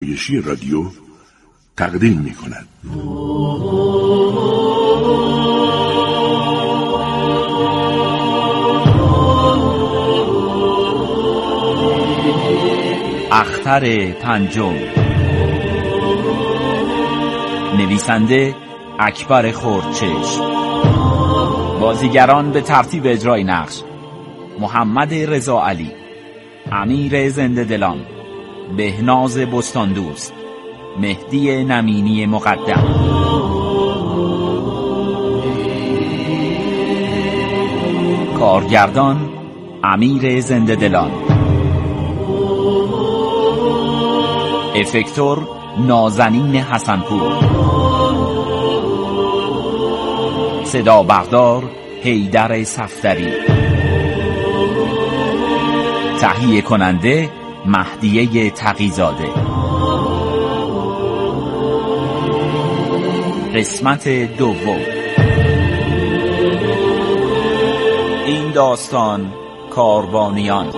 آرایشی رادیو تقدیم می‌کند. اختر پنجم، نویسنده اکبر خردچشم، بازیگران به ترتیب اجرای نقش: محمد رضا علی، امیر زنده دلان، بهناز بستاندوست، مهدی نمینی مقدم. کارگردان امیر زنده دلان، افکتور نازنین حسنپور، صدا بردار حیدر صفدری، تهیه کننده مهدیه تقی‌زاده. قسمت دوم. این داستان کاروانیان.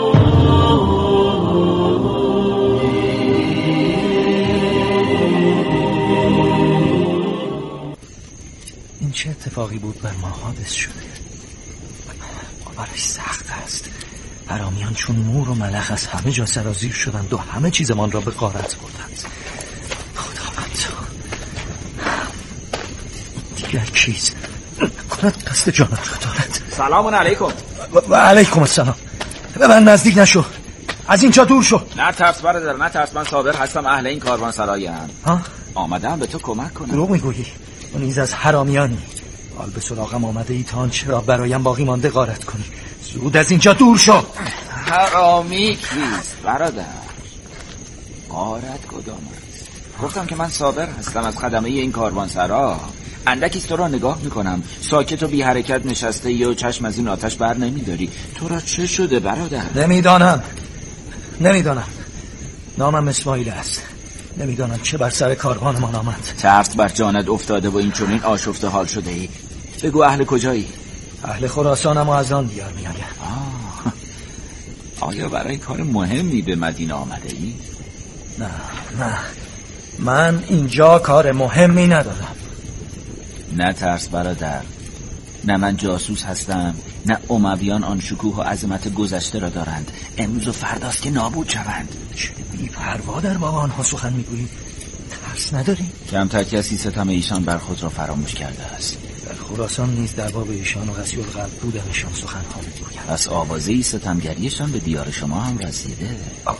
این چه اتفاقی بود بر ما حادث شده؟ برای سخت است. حرامیان چون مور و ملخ از همه جا سرازیر شدند و همه چیزمان را به غارت بردند. خداوند دیگر چیز کند قصد جانت را دارد. سلام علیکم. و علیکم السلام. به من نزدیک نشو، از اینجا دور شو. نه ترس برادر، نه ترس. من صابر هستم، اهل این کاروان سرایم. آمدم به تو کمک کنم. دروغ میگویی، و نیز از حرامیانی. حال به سراغم آمده ای تا آنچه را برایم باقی مانده غارت کنی. زود از اینجا دور شو. حرامی کیست برادر؟ غارت کدام است؟ گفتم که من صابر هستم از خدمه این کاروانسرا. اندکی تو را نگاه میکنم، ساکت و بی حرکت نشسته ای و چشم از این آتش بر نمیداری. تو را چه شده برادر؟ نمیدانم. نامم اسماعیل است. نمیدانم چه بر سر کاروانمان آمد. ترس بر جانت افتاده و این چنین آشفته حال شده ای. بگو اهل کجایی؟ اهل خراسانم و از آن دیار میآیم. آیا برای کار مهمی به مدینه آمده ای؟ نه من اینجا کار مهمی ندارم. نه ترس برادر، نه من جاسوس هستم، نه امویان آن شکوه و عظمت گذشته را دارند. امروز و فرداست که نابود شوند. چه بی پروا در باب آنها سخن میگویی؟ ترس نداری؟ کمتر کسی ستم ایشان بر خود را فراموش کرده است. در خراسان نیز در باب ایشان و غسیل قلب بودنشان سخنها میگویند. پس آوازه ستمگریشان به دیار شما هم رسیده.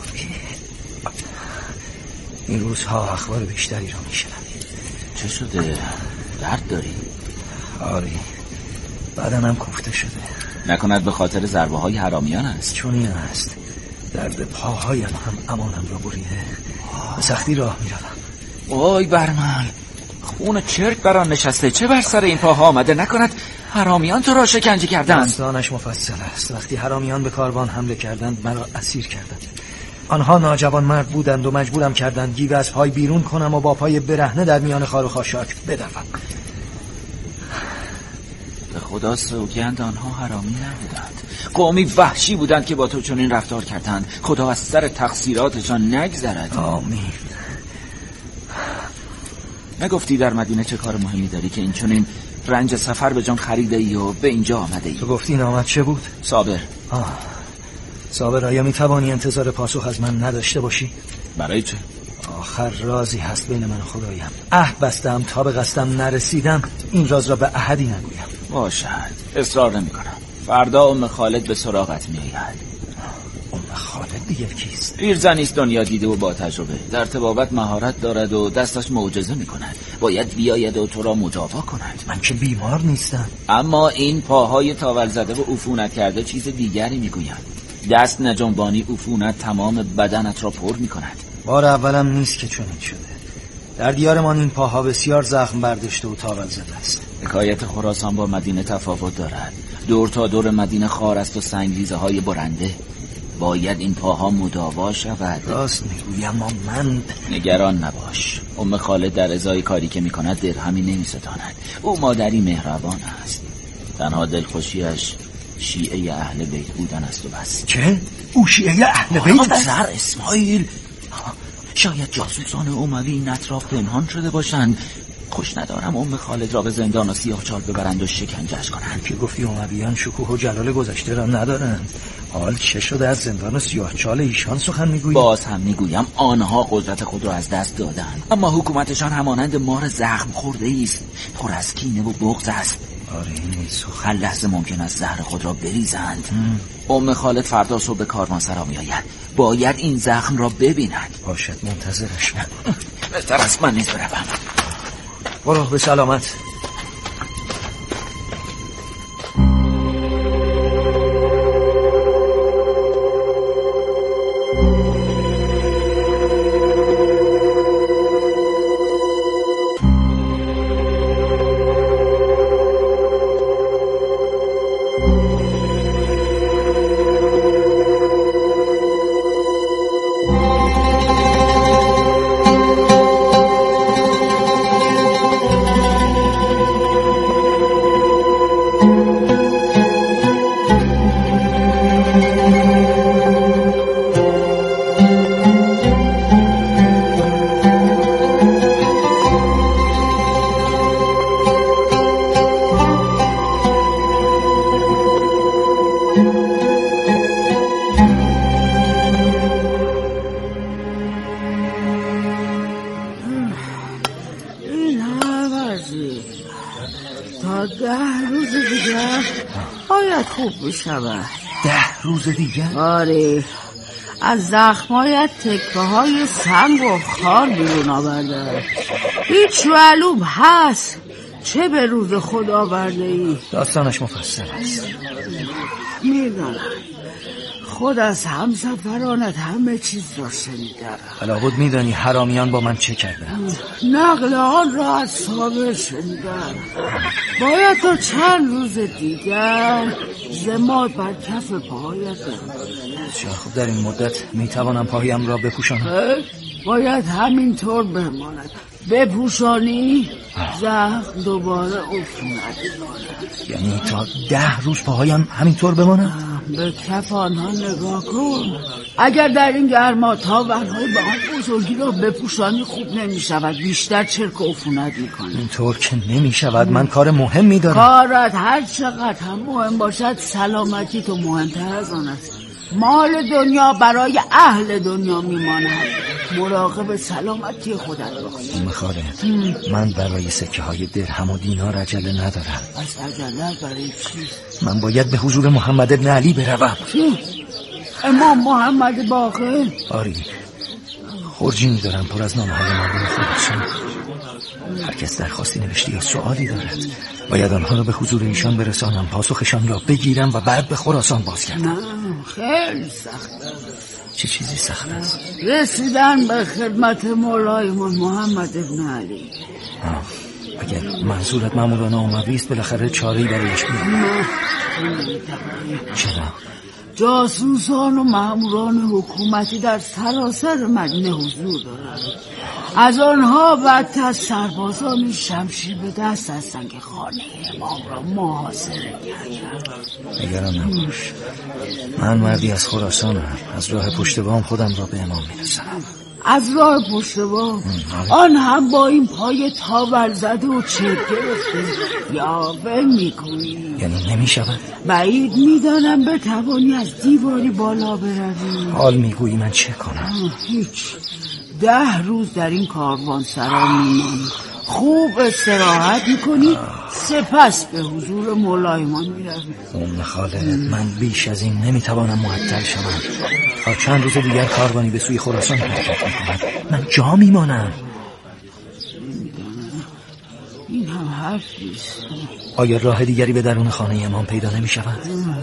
این روزها اخبار بیشتری را میشنویم. چه شده؟ درد داری؟ آری، بدنم کوفته شده. نکند به خاطر ضربه های حرامیان است؟ چونین است. درد پاهایم هم امانم را بریده. به سختی راه میروم. وای بر من، خون چرک بر آن نشسته. چه بر سر این پاها آمده؟ نکند حرامیان تو را شکنجه کردند؟ داستانش مفصل است. وقتی حرامیان به کاروان حمله کردند مرا اسیر کردند. آنها ناجوان مرد بودند و مجبورم کردند گیوه از پای بیرون کنم و با پای برهنه در میان خار و خاشاک بدوم. به خدا سوگند آنها حرامی نبودند، قومی وحشی بودند که با تو چنین رفتار کردند. خدا از سر تقصیراتشان نگذرد. آمین. نگفتی در مدینه چه کار مهمی داری که این چنین رنج سفر به جان خریده ای و به اینجا آمده ای؟ تو گفتی نامت چه بود؟ صابر، آیا میتوانی انتظار پاسخ از من نداشته باشی؟ برای چه؟ آخر رازی هست بین من و خدایم. عهد بستم تا به قصدم نرسیدم این راز را به احدی نگویم. باشد، اصرار نمی کنم. فردا ام خالد به سراغت می آید. ام خالد دیگر کیست؟ پیرزنیست دنیا دیده و با تجربه. در طبابت مهارت دارد و دستش معجزه می کند. باید بیاید و تو را مجابا کند. من که بیمار نیستم. اما این پاهای تاول زده و عفونت کرده چیز دیگری می گویند. دست نجنبانی عفونت تمام بدنت را پر می کند. بار اولم نیست که چنین شده. در دیارمان این پاها بسیار زخم برداشته و تاول زده است. حکایت خراسان با مدینه تفاوت دارد. دور تا دور مدینه خار است و سنگریزه های برنده. باید این پاها مداوا شود. راست میگویی، اما من نگران نباش. ام خالد در ازای کاری که میکند درهمی نمیستاند. او مادری مهربان است. تنها دلخوشیش شیعه اهل بیت بودن است و بس. چه؟ او شیعه اهل بیت است؟ سر اسماعیل، شاید جاسوسان اموی این اطراف پنهان شده باشند. خوش ندارم ام خالد را به زندان و سیاهچال ببرند و شکنجهش کنند. که گفتی امویان شکوه و جلال گذشته را ندارند. حال چه شده از زندان و سیاهچال ایشان سخن میگویی؟ باز هم میگویم آنها قدرت خود را از دست دادند، اما حکومتشان همانند مار زخم خورده است، پر از کینه و بغض است. آره این سخن. هر لحظه ممکن است زهر خود را بریزند. ام خالد فردا صبح به کاروانسرا میآید. باید این زخم را ببیند. باشد منتظرش. بهتر است من نیز بروم. برو به سلامت. تا 10 روز دیگر باید خوب بشود. 10 روز دیگر؟ آره، از زخمایت تکه های سنگ و خار بیرون آورده. هیچ معلوم هست چه به روز خود آورده ای؟ داستانش مفصل است. میدانم خود از همسفرانت همه چیز را شنیدم. بلابد میدانی حرامیان با من چه کردند. نقل آن را از صابر شنیدم. باید تا چند روز دیگر زماد بر کف پاهایت بماند. خب در این مدت میتوانم پاهایم را بپوشانم؟ باید همینطور بماند. بپوشانی زخم دوباره عفونت می‌کند. یعنی تا 10 روز پاهایم همینطور بماند؟ به کف آنها نگاه کن. اگر در این گرما تاورهای به آن بزرگی را بپوشانی خوب نمی شود، بیشتر چرک و عفونت می کند. اینطور که نمی شود. من کار مهمی دارم. کارت هر چقدر هم مهم باشد سلامتی تو مهمتر از آن است. مال دنیا برای اهل دنیا میماند. مراقب سلامتی خودت باش. میخواره من برای سکه های درهم و دینار عجله ندارم. از عجله برای چی؟ من باید به حضور محمد ابن علی بروم. چی؟ امام محمد باقر؟ آری، خرجینی دارم پر از نامه های مردم خودشان. هر کس درخواستی نوشته یا سوالی دارد باید آنها را به حضور ایشان برسانم، پاسخشان را بگیرم و بعد به خراسان بازگردم. نه خیلی سخت است. چه چیزی سخت است؟ رسیدن به خدمت مولایمون محمد ابن علی. اگر منظورت ماموران اموی است بالاخره چاره‌ای برایش می‌کنم. چرا؟ جاسوسان و ماموران حکومتی در سراسر مدینه حضور دارند. از آنها بدتر از سربازان شمشیر به دست هستند که خانه امام را محاصره کردند. نگران نباش، من مردی از خراسانم. از راه پشت بام خودم را به امام میرسانم. از راه پشت بام؟ آن هم با این پای تاول زده و چرک گرفته یا ول میکنی؟ یعنی نمیشود؟ بعید میدانم بتوانی از دیواری بالا بروی. حال میگویی من چه کنم؟ هیچ. 10 روز در این کاروانسرا میمانی، خوب استراحت میکنی، سپس به حضور مولایمان میروی. ام خالد، من بیش از این نمیتوانم معطل شوم. تا چند روز دیگر کاروانی به سوی خراسان حرکت میکند. من جا میمانم. این هم حرفیست. آیا راه دیگری به درون خانه امام پیدا نمیشود؟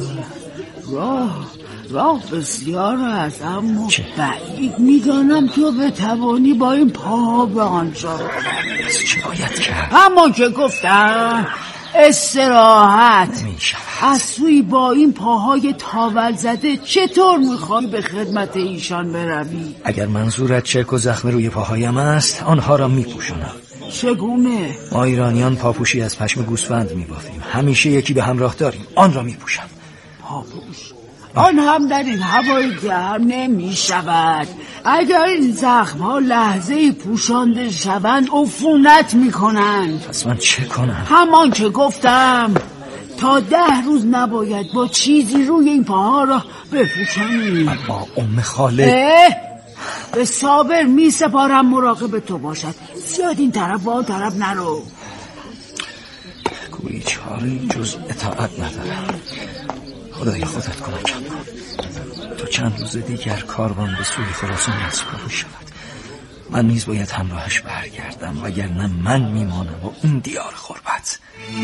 راه بسیار است، اما بعید میدانم تو بتوانی با این پاها به آنجا. پس چه باید کرد؟ اما که گفتم استراحت میشود. از سوی با این پاهای تاول زده چطور میخوای به خدمت ایشان بروی؟ اگر منظورت چرک و زخم روی پاهایم است آنها را میپوشانم. چگونه؟ ما ایرانیان پاپوشی از پشم گوسفند میبافیم. همیشه یکی به همراه داریم، آن را میپوشم. پاپوش؟ آن هم در این هوای گرم نمی شود. اگر این زخم ها لحظه پوشانده شوند عفونت می کنند. پس من چه کنم؟ همان که گفتم، تا 10 روز نباید با چیزی روی این پاها را بپوشانی. اما ام خالد به صابر می سپارم مراقب تو باشد. زیاد این طرف و آن طرف نرو. گویی چاری جز اطاعت ندارم. خدای خودت کمکم کن. تو چند روز دیگر کاروان به سوی خراسان رسول شود. من نیز باید همراهش برگردم، وگرنه من میمانم و این دیار غربت.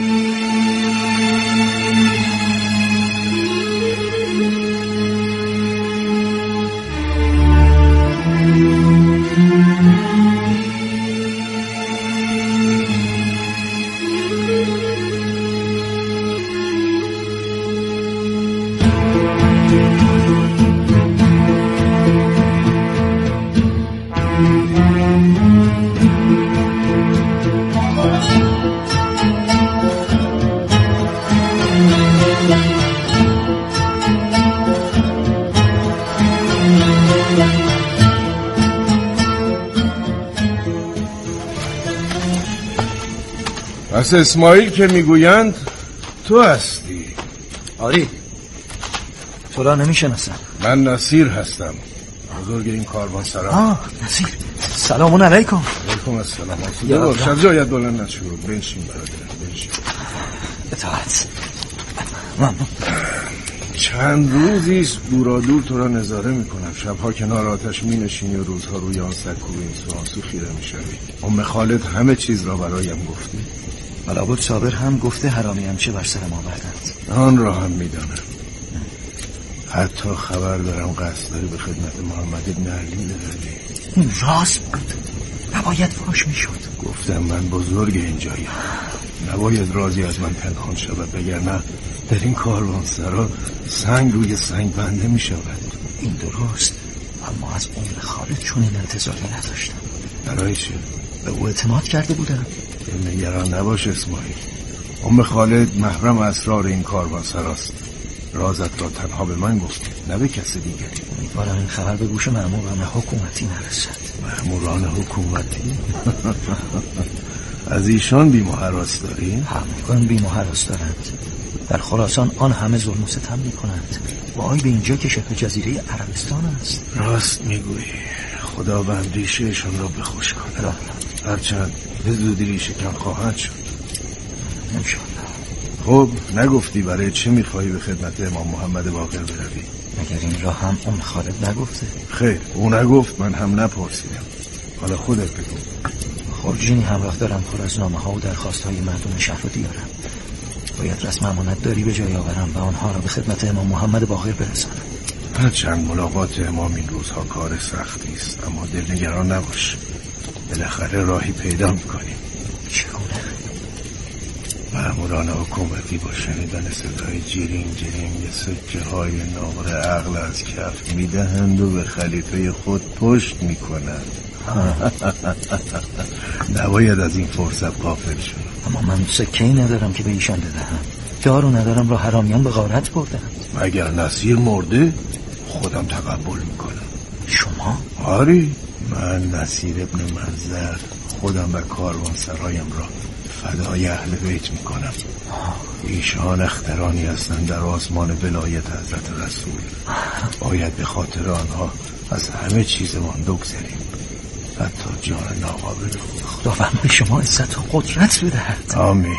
پس اسماعیل که میگویند تو هستی؟ آری، تو را نمیشناسم. من نصیر هستم، بزرگ این کاروانسرا. نصیر، سلام علیکم. علیکم السلام. شب جایت بلند نشود. بنشین برادرم، بنشین. اطاعت. ممنون. چند روزیست دورادور تو را نظاره میکنم. شبها کنار آتش مینشینی و روزها روی آن سکو این سوانسو خیره میشوی. ام خالد همه چیز را برایم گفتی؟ ملابد صابر هم گفته حرامیم چه بر سرم آوردند. آن را هم میدانم. حتی خبر دارم قصد داری به خدمت محمد ابن علی بروی. این راست بود، نباید فاش میشد. گفتم من بزرگ اینجایم، نباید رازی از من پنهان شود، وگرنه در این کاروانسرا سنگ روی سنگ بنده می شود. این درست، اما از ام خالد چون این انتظاری نداشتم. برای چه؟ به او اعتماد کرده بودم. نگران نباش اسماعیل، ام خالد محرم اسرار این کاروانسراست. رازت را تنها به من گفت، نه به کسی دیگری. امیدوارم این خبر به گوش مأموران حکومتی نرسد. مأموران حکومتی؟ از ایشان بیم و هراس داری؟ همگان بیم و هراس دارند. در خراسان آن همه ظلم و ستم میکنند. وای به اینجا که شبه جزیره عربستان است. راست میگویی، خداوند ریشهشان را بخوش کند. هرچند به زودی ریشه کم خواهد شد انشاءالله. خب نگفتی برای چه میخواهی به خدمت امام محمد باقر بروی؟ مگر این را هم ام خالد نگفته؟ خیر، او نگفت، من هم نپرسیدم. حالا خودت بگو. خورجینی همراه دارم پر از نامه ها و درخواست های مردم شهر و دیارم. باید رسم امانت داری به جای آورم و آنها را به خدمت امام محمد باقر برسانم. هرچند ملاقات امام این روزها کار سختی است، اما دلنگران نباش، بالاخره راهی پیدا میکنیم. چگونه؟ مأموران حکومتی با شنیدن صدای جیرین جیرین یه سکه های نقره عقل از کف میدهند و به خلیفه خود پشت میکنند. نباید از این فرصت غافل شد. اما من سکه‌ای ندارم که به ایشان بدهم. دارو ندارم را حرامیان به غارت بردند. اگر نصیر مرده خودم تقبل میکنم. شما؟ آری، من نصیر ابن منظر خودم و کاروانسرایم را فدای اهل بیت میکنم. ایشان اخترانی هستند در آسمان ولایت حضرت رسول. باید به خاطر آنها از همه چیزمان بگذریم، حتی جان ناقابل. خداوند به شما عزت و قدرت بدهد. آمین.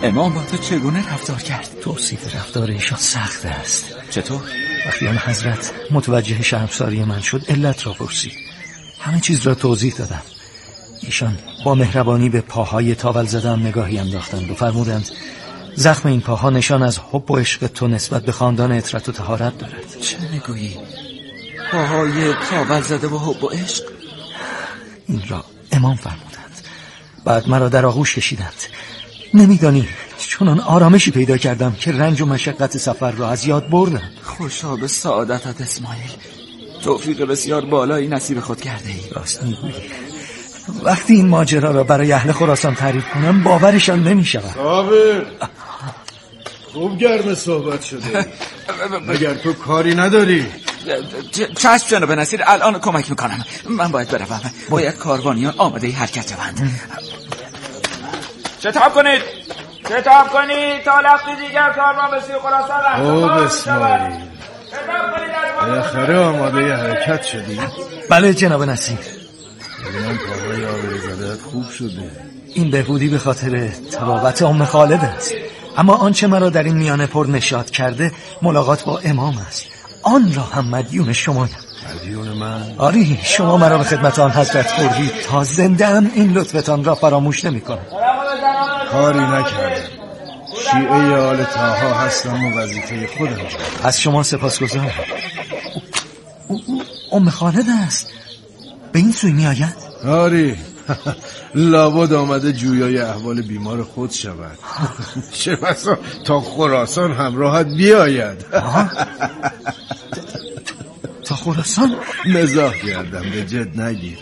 امام با تو چگونه رفتار کرد؟ توصیف رفتار ایشان سخت است. چطور؟ وقتی آن حضرت متوجه شرمساری من شد علت را پرسید. همه چیز را توضیح دادم. ایشان با مهربانی به پاهای تاول زدم نگاهی انداختند و فرمودند زخم این پاها نشان از حب و عشق تو نسبت به خاندان عترت و طهارت دارد. چه میگویی؟ پاهای تاول زده و حب و عشق؟ این را امام فرمودند. بعد مرا در آغوش کشیدند. نمیدانی چنان آرامشی پیدا کردم که رنج و مشقت سفر را از یاد بردم. خوشا به سعادتت اسماعیل. توفیق بسیار بالایی نصیب خود کرده ای. راست میگویی. وقتی این ماجرا را برای اهل خراسان تعریف کنم باورشان نمی شود. صابر خوب گرم صحبت شده. مگر تو کاری نداری؟ چشم جناب نصیر، الان کمک میکنم. من باید بروم. باید کاروانیان آماده حرکت شوند. شتاب کنید تا لختی دیگر کاروان به سوی خراسان رهنمون اسماعیل، بالاخره آماده حرکت شدی؟ بله جناب نصیر. من پاهای آبروزاده‌ات خوب شده. این بهبودی به خاطر طبابت ام خالد است. اما آنچه مرا در این میانه پر نشاط کرده ملاقات با امام است. آن را هم مدیون شمایم. مدیون من؟ آری، شما مرا به خدمت آن حضرت بردید. تا زنده ام این لطفتان را فراموش نمی کنم. کاری نکردم. شیعه آل طاها هستم و وظیفه خودم. از شما سپاسگزارم. ام خالد است. به این سوی می آید؟ آری، لابد آمده جویای احوال بیمار خود شود. چه بسا تا خراسان همراهت بیاید. تا خراسان؟ مزاح کردم، به جد نگیر.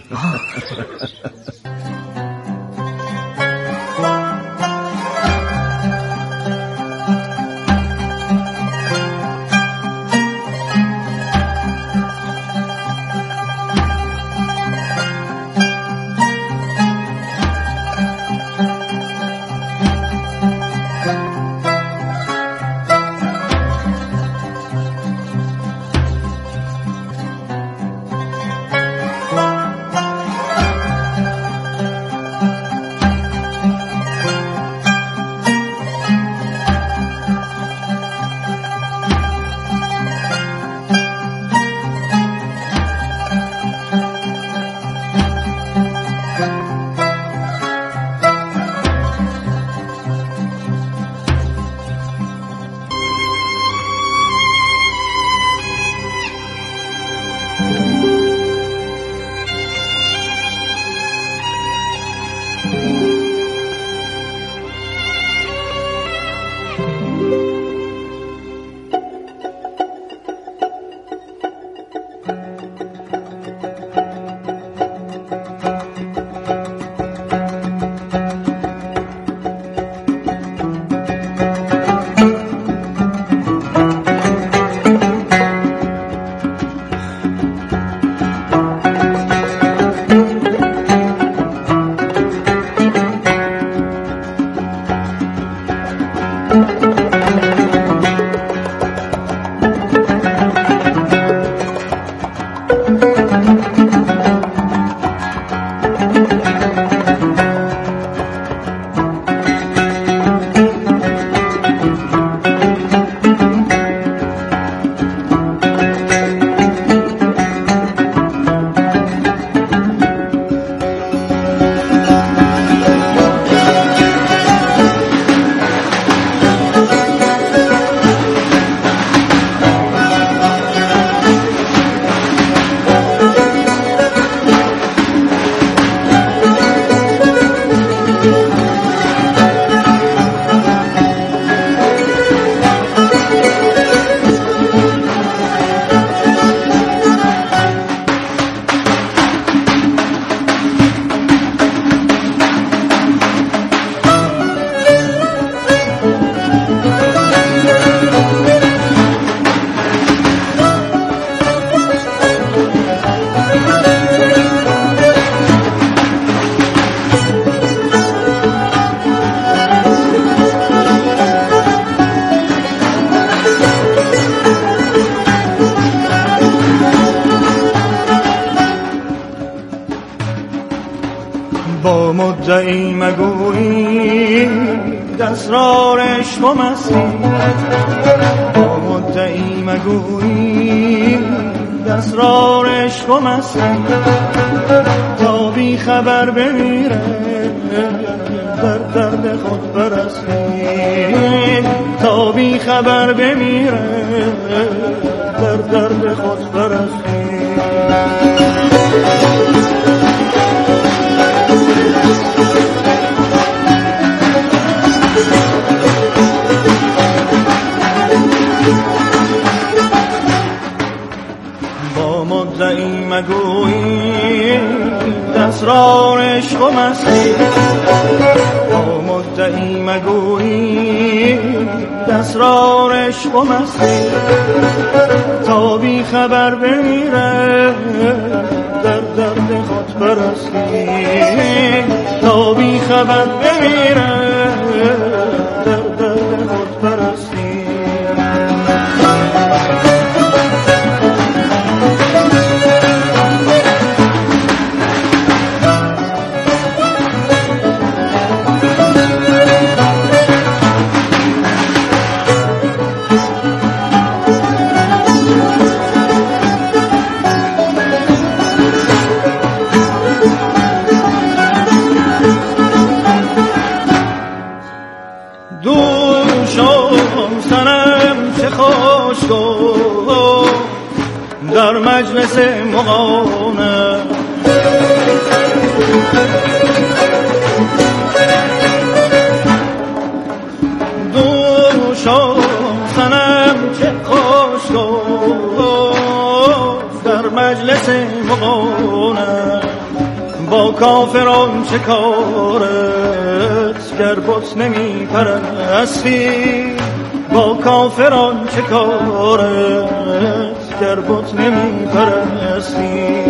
با مدعی مگویی دسترار عشق و مستی با مدعی مگویی دسترار عشق و مستی تا بی خبر بمیره در درد خود پرستی تا بی خبر بمیره در درد خود پرستی با مدعی مگویی دسترار عشق و مستی با مدعی مگویی دسترار عشق و مستی تا بی خبر بمیره در درد خود پرستی تا بی خبر بمیره در درد خود پرستی در مجلس مغانه دوشم سنم چه خوش گفت در مجلس مغانه با کافران چه کارت گر بت نمی پرستی با کافران چه کارت گر بت نمی پرستی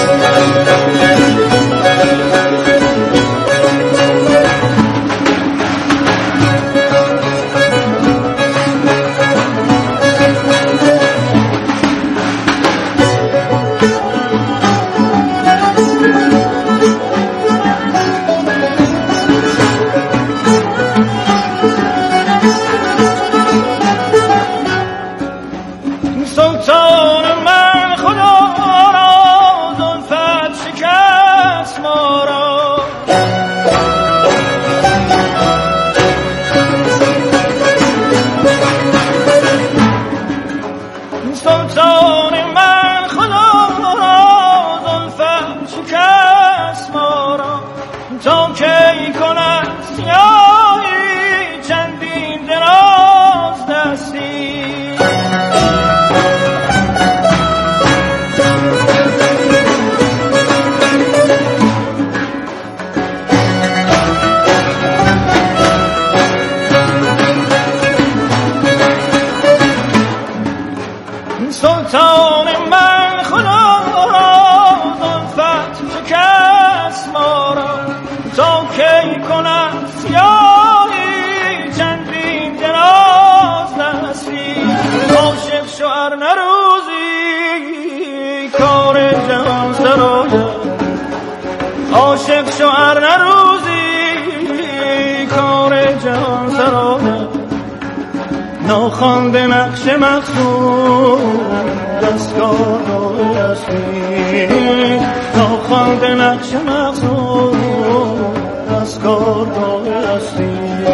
عاشق شوهر نروزی کار جهان سراید ناخوانده نقش مقصود دستگاه هستی ناخوانده نقش مقصود دستگاه هستی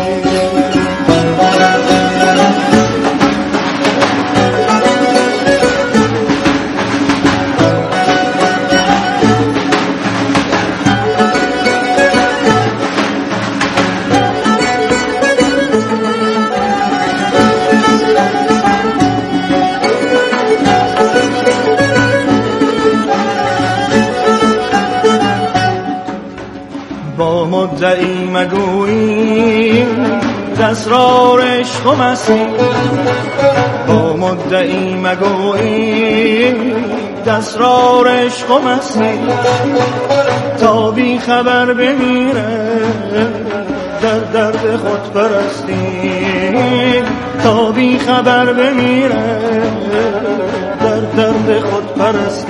با مدعی مگویی دسترار عشق و مستی با مدعی مگویی دسترار عشق و مستی تا بی خبر بمیره در درد خود پرستی تا بی خبر بمیره در درد خود پرستی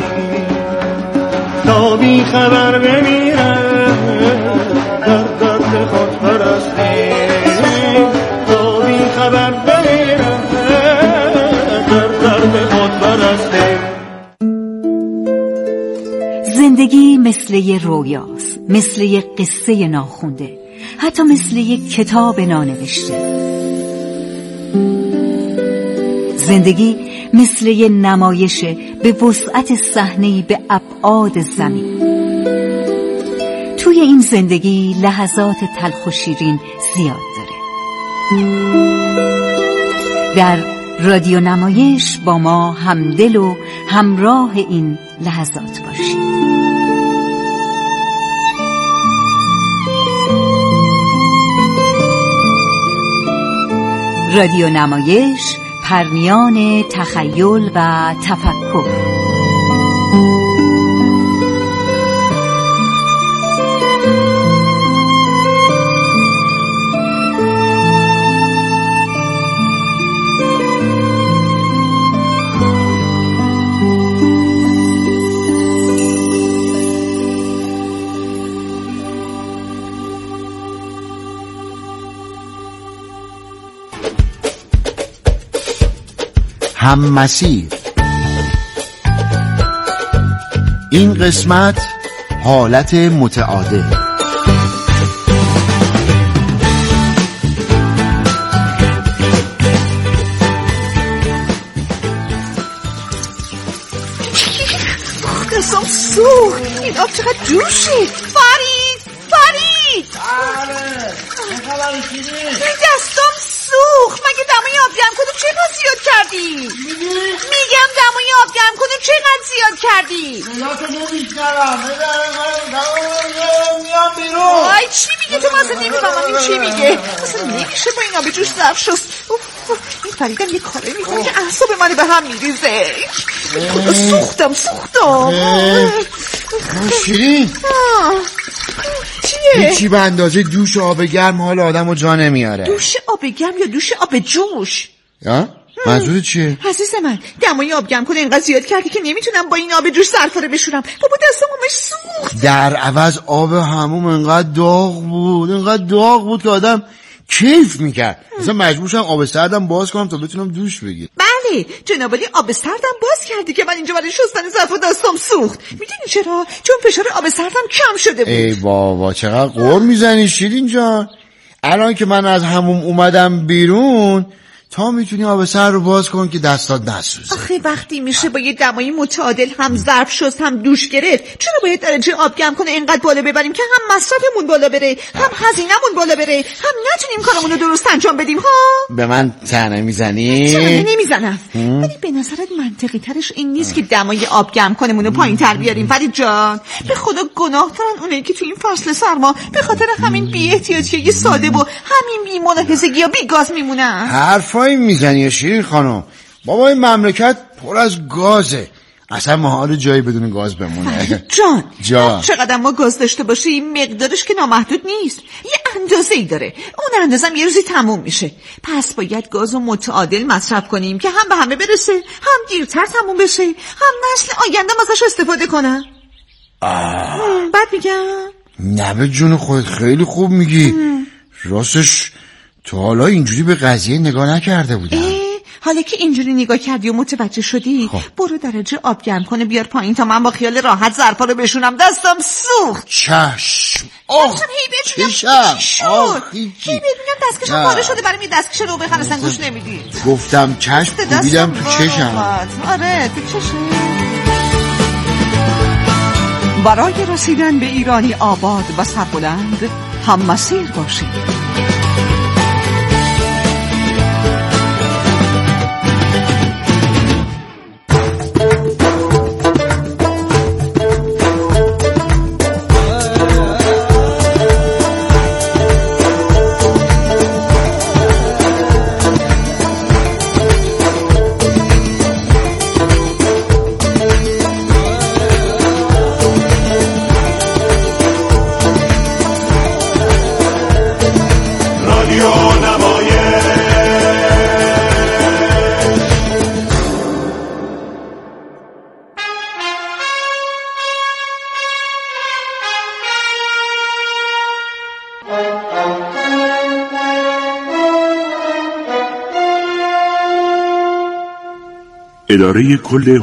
تا بی خبر بمیره در درد خود پرستی بسته. زندگی مثل یه رویاست، مثل یه قصه ناخونده، حتی مثل یه کتاب نانوشته. زندگی مثل یه نمایشه به وسعت صحنه‌ای به ابعاد زمین. توی این زندگی لحظات تلخ و شیرین زیاد داره. در رادیو نمایش با ما همدل و همراه این لحظات باشید. رادیو نمایش، پرمیان تخیل و تفکر. هم مسیر. این قسمت حالت متعادل. دستم سوخت. این آب چقدر جوشه. فرید این دستم سوخت. مگه دمای آب گرم کنه چقدر زیاد کردی؟ میگم دمای آب گرم کنه چقدر زیاد کردی؟ میام بیرون. آی چی میگه تو؟ مثلا نمیفهمم این چی میگه. اصلا نمیشه با این آب جوش ظرف شست. این فریدم یه کاره میکنه که اعصاب منو به هم میریزه. خدا سوختم. شیرین چیه؟ هیچی به اندازه دوش آب گرم حال آدم و جا نمیاره. دوش آب گرم یا دوش آب جوش؟ منظور چیه؟ عزیز من دمای آب گرم کنه اینقدر زیاد کردی که نمیتونم با این آب جوش ظرفا رو بشورم. بابا دستم همش سوخت. در عوض آب حموم انقدر داغ بود که آدم کیف میکرد. مثلا مجبور شدم آب سردم باز کنم تا بتونم دوش بگیرم. بله جنابالی آب سردم باز کردی که من اینجا برای شستن ظرفا دستم سوخت. میدونی چرا؟ چون فشار آب سردم کم شده بود. ای بابا چقدر قور میزنی شیرین جان. الان که من از حموم اومدم بیرون تا میتونی آب سر رو باز کن که دستات نسوزه. آخه وقتی میشه با یه دمای متعادل هم ظرف شست هم دوش گرفت، چرا باید درجه آب گرم کنه اینقدر بالا ببریم که هم مصرفمون بالا بره، هم هزینه‌مون بالا بره، هم نتونیم کارمون رو درست انجام بدیم ها؟ به من طعنه میزنی؟ طعنه نمیزنم. ولی به نظرت منطقی ترش این نیست که دمای آب گرم کنمون رو پایین‌تر بیاریم فرید جان؟ به خدا گناه دارن اونایی که تو این فصل سرما به خاطر همین بی‌احتیاطی ساده و همین بی‌ملاحظگی یا بی‌گاز میمونن. حرفایی میزنی شیرین خانم. بابا این مملکت پر از گازه. اصلا محال جایی بدون گاز بمونه. جان چقدر ما گاز داشته باشیم مقدارش که نامحدود نیست. یه اندازه‌ای داره. اون اندازه‌م یه روزی تموم میشه. پس باید گازو متعادل مصرف کنیم که هم به همه برسه، هم دیرتر تموم بشه، هم نسل آینده ازش استفاده کنن. بعد میگم نه به جون خودت خیلی خوب میگی. راستش تا حالا اینجوری به قضیه نگاه نکرده بودم. حالا که اینجوری نگاه کردی و متوجه شدی برو درجه آب گرم کنه بیار پایین تا من با خیال راحت ظرفا رو بشونم. دستم سوخت. چشم. هی بدونم دستکشم پاره شده. برای می دستکش رو بخن اصلا گوش نمیدی. گفتم چشم کوبیدم تو چشم. آره تو چشم. برای رسیدن به ایرانی آباد و سربلند هم مسیر باشید. اداره کل